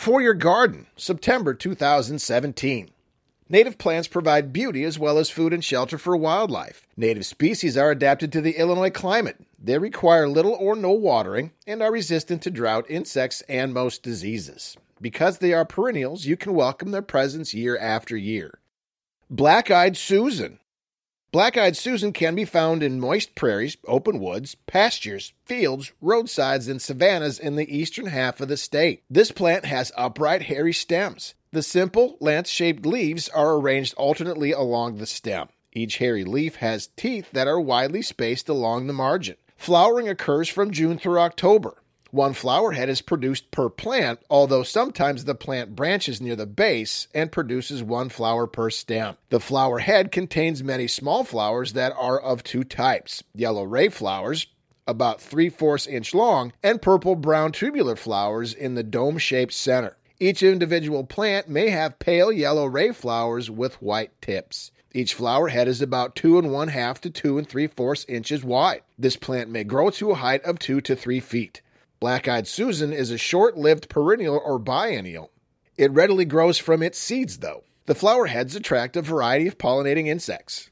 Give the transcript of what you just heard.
For Your Garden, September 2017. Native plants provide beauty as well as food and shelter for wildlife. Native species are adapted to the Illinois climate. They require little or no watering and are resistant to drought, insects, and most diseases. Because they are perennials, you can welcome their presence year after year. Black-eyed Susan. Black-eyed Susan can be found in moist prairies, open woods, pastures, fields, roadsides, and savannas in the eastern half of the state. This plant has upright, hairy stems. The simple, lance-shaped leaves are arranged alternately along the stem. Each hairy leaf has teeth that are widely spaced along the margin. Flowering occurs from June through October. One flower head is produced per plant, although sometimes the plant branches near the base and produces one flower per stem. The flower head contains many small flowers that are of two types: yellow ray flowers, about 3/4 inch long, and purple-brown tubular flowers in the dome-shaped center. Each individual plant may have pale yellow ray flowers with white tips. Each flower head is about 2 1/2 to 2 3/4 inches wide. This plant may grow to a height of 2 to 3 feet. Black-eyed Susan is a short-lived perennial or biennial. It readily grows from its seeds, though. The flower heads attract a variety of pollinating insects.